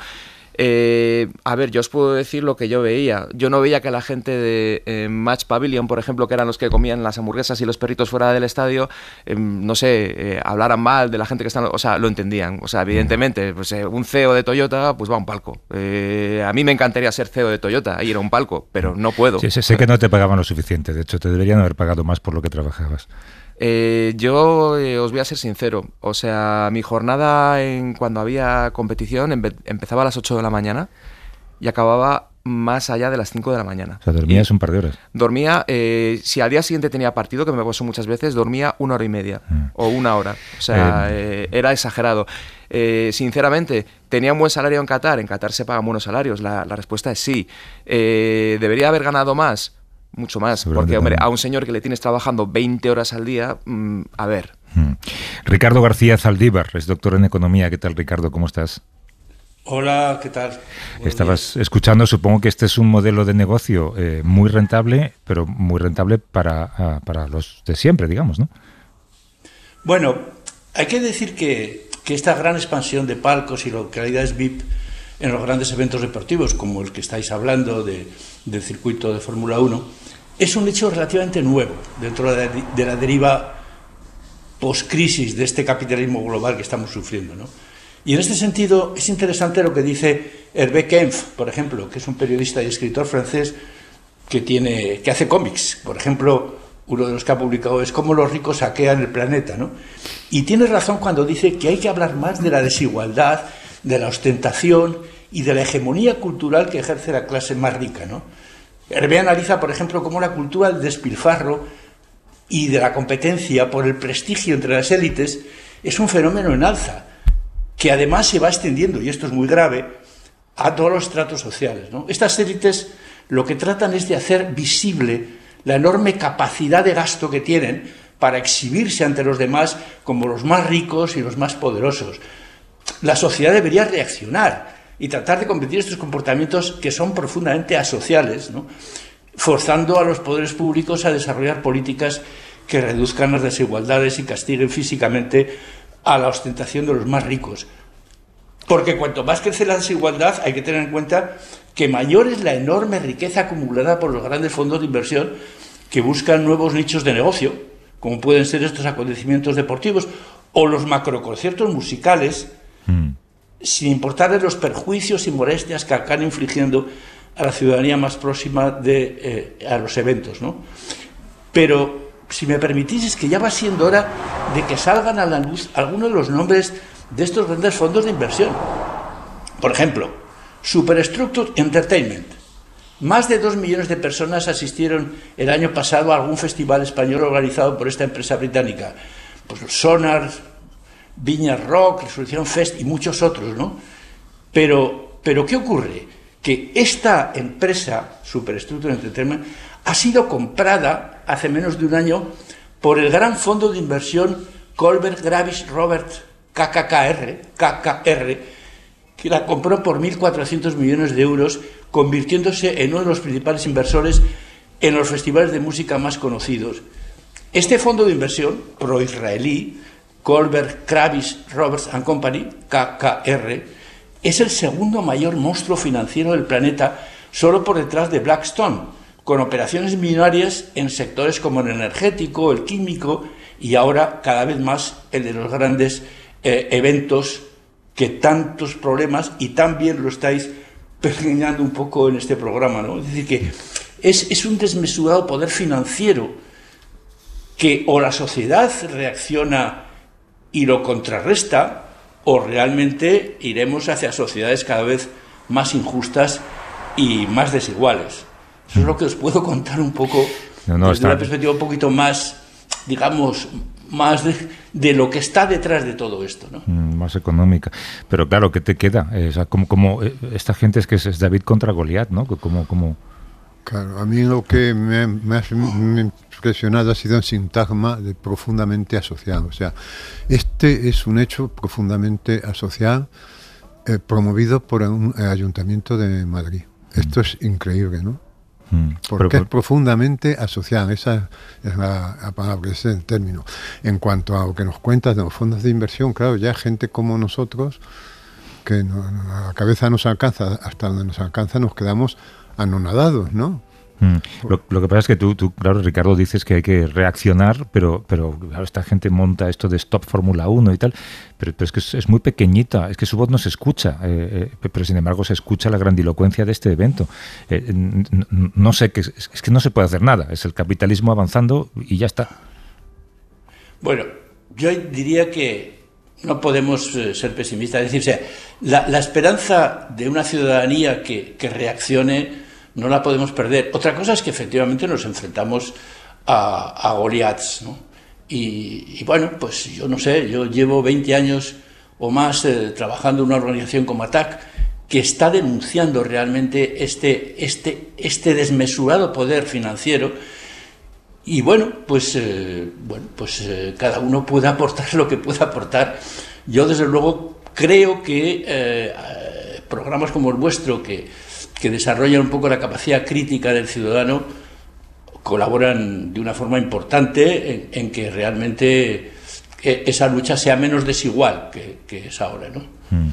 Eh, a ver, yo os puedo decir lo que yo veía. Yo no veía que la gente de eh, Match Pavilion, por ejemplo, que eran los que comían las hamburguesas y los perritos fuera del estadio, eh, no sé, eh, hablaran mal de la gente que están... O sea, lo entendían. O sea, evidentemente, pues, eh, un C E O de Toyota pues va a un palco. Eh, a mí me encantaría ser C E O de Toyota, ir a un palco, pero no puedo. Sí, sé, sé que no te pagaban lo suficiente, de hecho te deberían haber pagado más por lo que trabajabas. Eh, yo eh, os voy a ser sincero, o sea, mi jornada en cuando había competición empe- empezaba a las ocho de la mañana y acababa más allá de las cinco de la mañana. O sea, dormías un par de horas. Dormía, eh, si al día siguiente tenía partido, que me pasó muchas veces, dormía una hora y media o una hora. O sea, eh, era exagerado. Eh, sinceramente, ¿tenía un buen salario en Qatar? En Qatar se pagan buenos salarios. La, la respuesta es sí. Eh, ¿Debería haber ganado más? Mucho más. Seguramente Porque, hombre, también. a un señor que le tienes trabajando veinte horas al día, mm, a ver. Mm. Ricardo García Zaldívar es doctor en economía. ¿Qué tal, Ricardo? ¿Cómo estás? Hola, ¿qué tal? Buenos Estabas escuchando, supongo que este es un modelo de negocio eh, muy rentable, pero muy rentable para, ah, para los de siempre, digamos, ¿no? Bueno, hay que decir que, que esta gran expansión de palcos y localidades V I P en los grandes eventos deportivos, como el que estáis hablando de, del circuito de Fórmula uno, es un hecho relativamente nuevo dentro de la, de la deriva post-crisis de este capitalismo global que estamos sufriendo, ¿no? Y en este sentido es interesante lo que dice Hervé Kempf, por ejemplo, que es un periodista y escritor francés que, tiene, que hace cómics. Por ejemplo, uno de los que ha publicado es Cómo los ricos saquean el planeta, ¿no? Y tiene razón cuando dice que hay que hablar más de la desigualdad, de la ostentación y de la hegemonía cultural que ejerce la clase más rica, ¿no? Hervé analiza, por ejemplo, cómo la cultura del despilfarro y de la competencia por el prestigio entre las élites es un fenómeno en alza, que además se va extendiendo, y esto es muy grave, a todos los estratos sociales, ¿no? Estas élites lo que tratan es de hacer visible la enorme capacidad de gasto que tienen para exhibirse ante los demás como los más ricos y los más poderosos. La sociedad debería reaccionar y tratar de convertir estos comportamientos que son profundamente asociales, ¿no?, forzando a los poderes públicos a desarrollar políticas que reduzcan las desigualdades y castiguen físicamente a la ostentación de los más ricos. Porque cuanto más crece la desigualdad, hay que tener en cuenta que mayor es la enorme riqueza acumulada por los grandes fondos de inversión que buscan nuevos nichos de negocio, como pueden ser estos acontecimientos deportivos o los macroconciertos musicales, mm. sin importarles los perjuicios y molestias que acaban infligiendo a la ciudadanía más próxima de, eh, a los eventos, ¿no? Pero, si me permitís, es que ya va siendo hora de que salgan a la luz algunos de los nombres de estos grandes fondos de inversión. Por ejemplo, Superstructure Entertainment. Más de dos millones de personas asistieron el año pasado a algún festival español organizado por esta empresa británica. Pues Sonar, Viña Rock, Resurrección Fest y muchos otros, ¿no? Pero, pero ¿qué ocurre? Que esta empresa, Superstructure Entertainment, ha sido comprada hace menos de un año por el gran fondo de inversión Colbert Gravis Robert K K K R, K K R, que la compró por mil cuatrocientos millones de euros, convirtiéndose en uno de los principales inversores en los festivales de música más conocidos. Este fondo de inversión pro-israelí, Colbert Gravis Roberts and Company, K K R, es el segundo mayor monstruo financiero del planeta, solo por detrás de Blackstone, con operaciones millonarias en sectores como el energético, el químico y ahora cada vez más el de los grandes eh, eventos que tantos problemas, y también lo estáis pergeñando un poco en este programa, ¿no? Es decir, que es, es un desmesurado poder financiero que o la sociedad reacciona y lo contrarresta, o realmente iremos hacia sociedades cada vez más injustas y más desiguales. Eso es lo que os puedo contar un poco no, no, desde está... una perspectiva un poquito más, digamos, más de, de lo que está detrás de todo esto, ¿no? Mm, más económica. Pero claro, ¿qué te queda? Eh, o sea, como, como eh, esta gente es que es, es David contra Goliat, ¿no? Como, como... Claro, a mí lo que me, me ha impresionado ha sido un sintagma de profundamente asociado. O sea, este es un hecho profundamente asociado, eh, promovido por un eh, ayuntamiento de Madrid. Mm. Esto es increíble, ¿no? Mm. Porque Pero, es profundamente asociado. Esa es la, la palabra, ese es el término. En cuanto a lo que nos cuentas de los fondos de inversión, claro, ya gente como nosotros, que no, no, la cabeza nos alcanza, hasta donde nos alcanza, nos quedamos anonadados, ¿no? Mm. Lo, lo que pasa es que tú, tú, claro, Ricardo, dices que hay que reaccionar, pero, pero claro, esta gente monta esto de Stop Fórmula uno y tal, pero, pero es que es, es muy pequeñita, es que su voz no se escucha, eh, eh, pero sin embargo se escucha la grandilocuencia de este evento. Eh, no, no sé, que es, es que no se puede hacer nada, es el capitalismo avanzando y ya está. Bueno, yo diría que no podemos eh, ser pesimistas, es decir, o sea, la, la esperanza de una ciudadanía que, que reaccione no la podemos perder. Otra cosa es que efectivamente nos enfrentamos a, a Goliaths, ¿no? Y, y bueno, pues yo no sé, yo llevo veinte años o más eh, trabajando en una organización como A T A C que está denunciando realmente este, este, este desmesurado poder financiero. Y bueno, pues, eh, bueno, pues eh, cada uno puede aportar lo que pueda aportar. Yo desde luego creo que eh, programas como el vuestro, que que desarrollan un poco la capacidad crítica del ciudadano, colaboran de una forma importante en, en que realmente esa lucha sea menos desigual que, que es ahora, ¿no? Mm.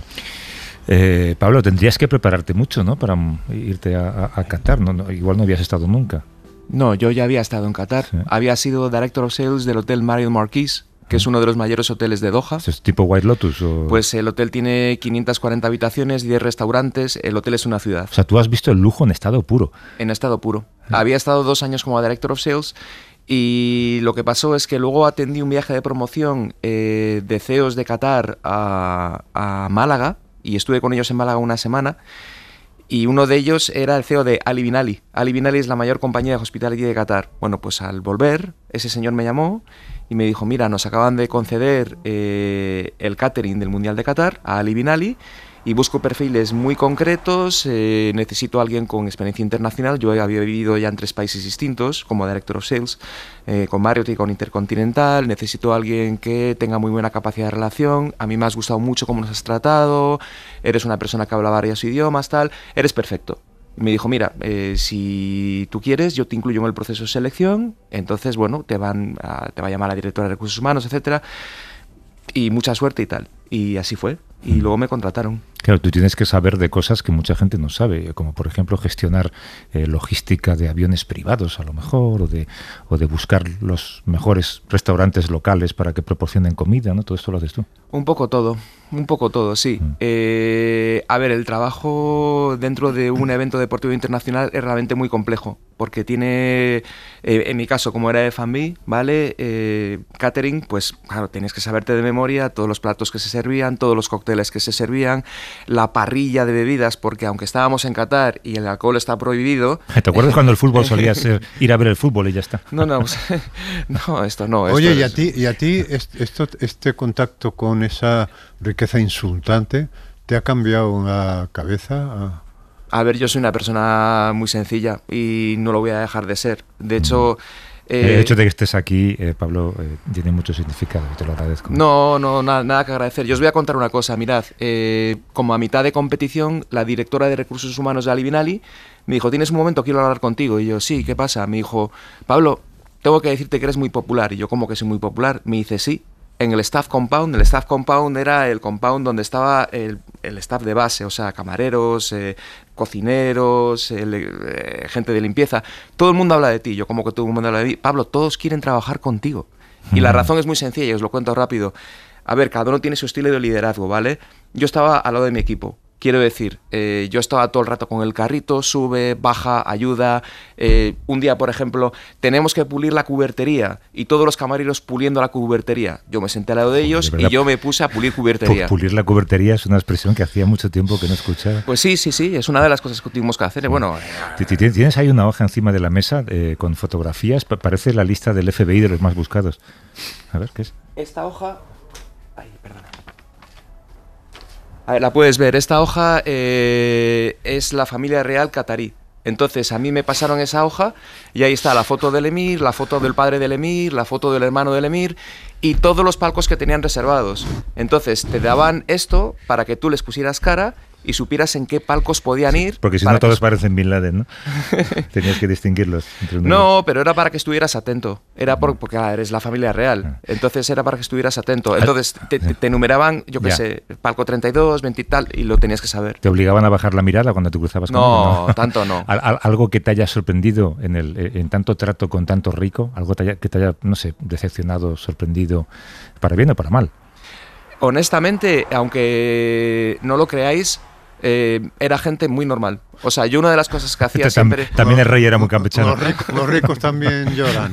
Eh, Pablo, tendrías que prepararte mucho, ¿no?, para irte a, a, a Qatar, ¿no? No, igual no habías estado nunca. No, yo ya había estado en Qatar. ¿Sí? Había sido Director of Sales del Hotel Marriott Marquis, que es uno de los mayores hoteles de Doha. ¿Es tipo White Lotus? O... Pues el hotel tiene quinientas cuarenta habitaciones, diez restaurantes, el hotel es una ciudad. O sea, tú has visto el lujo en estado puro. En estado puro. ¿Eh? Había estado dos años como Director of Sales y lo que pasó es que luego atendí un viaje de promoción eh, de C E Os de Qatar a, a Málaga y estuve con ellos en Málaga una semana. Y uno de ellos era el C E O de Ali Bin Ali. Ali Bin Ali es la mayor compañía de hospitality de Qatar. Bueno, pues al volver, ese señor me llamó y me dijo, mira, nos acaban de conceder eh, el catering del Mundial de Qatar a Ali Bin Ali y busco perfiles muy concretos, eh, necesito a alguien con experiencia internacional. Yo había vivido ya en tres países distintos como Director of Sales, eh, con Marriott y con Intercontinental. Necesito a alguien que tenga muy buena capacidad de relación. A mí me has gustado mucho cómo nos has tratado, eres una persona que habla varios idiomas, tal, eres perfecto. Me dijo, mira, eh, si tú quieres, yo te incluyo en el proceso de selección, entonces, bueno, te, van a, te va a llamar la directora de Recursos Humanos, etcétera, y mucha suerte y tal. Y así fue. Y luego me contrataron. Claro, tú tienes que saber de cosas que mucha gente no sabe, como por ejemplo gestionar eh, logística de aviones privados a lo mejor, o de, o de buscar los mejores restaurantes locales para que proporcionen comida, ¿no? Todo esto lo haces tú. Un poco todo, un poco todo, sí. Mm. Eh, a ver, el trabajo dentro de un evento deportivo internacional es realmente muy complejo, porque tiene, eh, en mi caso, como era F and B, ¿vale? Eh, catering, pues claro, tienes que saberte de memoria todos los platos que se servían, todos los cócteles que se servían, la parrilla de bebidas, porque aunque estábamos en Qatar y el alcohol está prohibido... ¿Te acuerdas cuando el fútbol solía ser ir a ver el fútbol y ya está? No, no, pues, no, esto no. Oye, esto ¿y es... a ti, y a ti esto, este contacto con esa riqueza insultante te ha cambiado la cabeza? A ver, yo soy una persona muy sencilla y no lo voy a dejar de ser. De hecho... Eh, el hecho de que estés aquí, eh, Pablo, eh, tiene mucho significado, te lo agradezco. No, no, nada, nada que agradecer. Yo os voy a contar una cosa, mirad, eh, como a mitad de competición, la directora de Recursos Humanos de Ali bin Ali me dijo, ¿tienes un momento? Quiero hablar contigo. Y yo, sí, ¿qué pasa? Me dijo, Pablo, tengo que decirte que eres muy popular. Y yo, ¿cómo que soy muy popular? Me dice, sí. En el staff compound, el staff compound era el compound donde estaba el, el staff de base, o sea, camareros, eh, cocineros, el, eh, gente de limpieza. Todo el mundo habla de ti, yo como que todo el mundo habla de mí. Pablo, todos quieren trabajar contigo. Y la razón es muy sencilla, y os lo cuento rápido. A ver, cada uno tiene su estilo de liderazgo, ¿vale? Yo estaba al lado de mi equipo. Quiero decir, eh, yo estaba todo el rato con el carrito, sube, baja, ayuda. Eh, un día, por ejemplo, tenemos que pulir la cubertería y todos los camareros puliendo la cubertería. Yo me senté al lado de ellos y yo me puse a pulir cubertería. Pulir la cubertería es una expresión que hacía mucho tiempo que no escuchaba. Pues sí, sí, sí, es una de las cosas que tuvimos que hacer. Sí. Bueno, eh, tienes ahí una hoja encima de la mesa eh, con fotografías, parece la lista del F B I de los más buscados. A ver, ¿qué es? Esta hoja... Ay, perdona. A ver, la puedes ver, esta hoja eh, es la familia real catarí. Entonces a mí me pasaron esa hoja y ahí está la foto del emir, la foto del padre del emir, la foto del hermano del emir y todos los palcos que tenían reservados. Entonces te daban esto para que tú les pusieras cara y supieras en qué palcos podían ir. Porque si no todos parecen Bin Laden, ¿no? Tenías que distinguirlos. Entre no, pero era para que estuvieras atento. Era por, porque ah, eres la familia real. Entonces era para que estuvieras atento. Entonces te, te, te numeraban, yo qué sé, palco treinta y dos, veinte y tal, y lo tenías que saber. ¿Te obligaban a bajar la mirada cuando te cruzabas con No, ellos? No, tanto no. ¿Algo que te haya sorprendido en, el, en tanto trato con tanto rico? ¿Algo te haya, que te haya, no sé, decepcionado, sorprendido, para bien o para mal? Honestamente, aunque no lo creáis, Eh, era gente muy normal. O sea, yo una de las cosas que hacía siempre... También el rey era muy campechano. Los ricos, los ricos también lloran.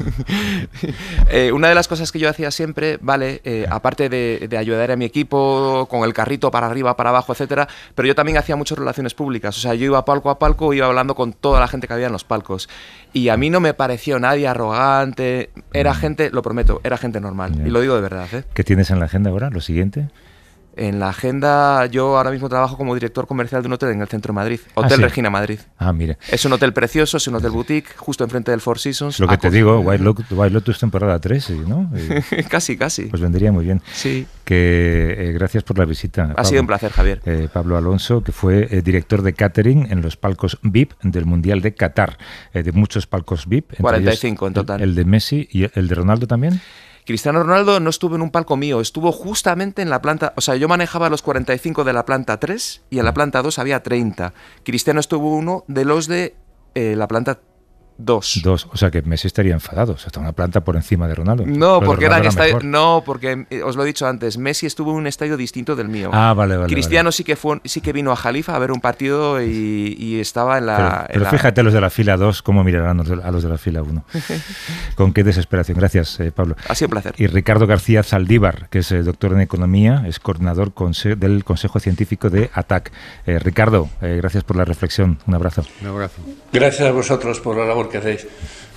eh, una de las cosas que yo hacía siempre, vale, eh, aparte de, de ayudar a mi equipo con el carrito para arriba, para abajo, etcétera, pero yo también hacía muchas relaciones públicas. O sea, yo iba palco a palco, iba hablando con toda la gente que había en los palcos. Y a mí no me pareció nadie arrogante. Era gente, lo prometo, era gente normal. Yeah. Y lo digo de verdad, ¿eh? ¿Qué tienes en la agenda ahora? ¿Lo siguiente? En la agenda, yo ahora mismo trabajo como director comercial de un hotel en el centro de Madrid, Hotel ah, ¿sí? Regina Madrid. Ah, mire. Es un hotel precioso, es un hotel boutique, justo enfrente del Four Seasons. Lo que te digo, White Lotus, White Lotus temporada tres, ¿no? Eh, casi, casi. Pues vendría muy bien. Sí. Que eh, gracias por la visita. Ha Pablo. sido un placer, Javier. Eh, Pablo Alonso, que fue eh, director de catering en los palcos V I P del Mundial de Qatar, eh, de muchos palcos V I P. cuarenta y cinco en total. El, el de Messi y el de Ronaldo también. Cristiano Ronaldo no estuvo en un palco mío, estuvo justamente en la planta, o sea, yo manejaba los cuarenta y cinco de la planta tres y en la planta dos había treinta. Cristiano estuvo uno de los de eh, la planta dos. Dos, o sea que Messi estaría enfadado, o sea, está una planta por encima de Ronaldo. No, de porque Ronaldo eran era estadio, no, porque eh, os lo he dicho antes, Messi estuvo en un estadio distinto del mío. Ah, vale, vale. Cristiano vale. sí que fue, sí que vino a Jalifa a ver un partido y, y estaba en la. Pero, en pero la... fíjate los de la fila dos cómo mirarán a los de la fila uno. Con qué desesperación. Gracias, eh, Pablo. Ha sido un placer. Y Ricardo García Zaldívar, que es eh, doctor en economía, es coordinador conse del Consejo Científico de A T A C. Eh, Ricardo, eh, gracias por la reflexión. Un abrazo. Un abrazo. Gracias a vosotros por la labor que hacéis.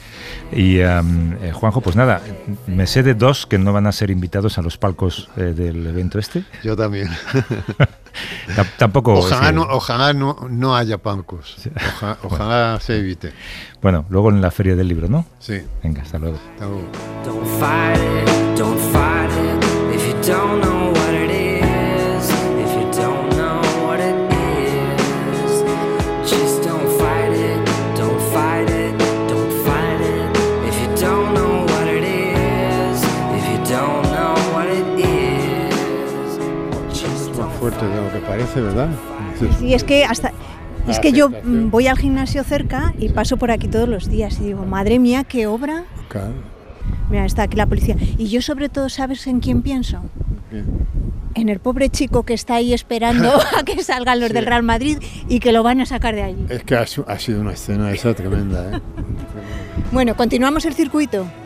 Y um, eh, Juanjo, pues nada, me sé de dos que no van a ser invitados a los palcos eh, del evento este. Yo también. T- tampoco. Ojalá, sí. no, ojalá no, no haya palcos. Ojalá, ojalá bueno. se evite. Bueno, luego en la Feria del Libro, ¿no? Sí. Venga, hasta luego. Hasta luego. Don't fight it, don't fight it, if you don't know what it is, if you don't know what it is, just don't fight it, don't fight it, don't fight it, if you don't know what it is, if you don't know what it is, just Es más fuerte de lo que parece, ¿verdad? Sí, es que hasta... Es que yo voy al gimnasio cerca y paso por aquí todos los días y digo, madre mía, qué obra. Claro. Mira, está aquí la policía. Y yo sobre todo, ¿sabes en quién pienso? Bien. En el pobre chico que está ahí esperando a que salgan los Sí. del Real Madrid y que lo van a sacar de allí. Es que ha, ha sido una escena esa tremenda, ¿eh? Bueno, continuamos el circuito.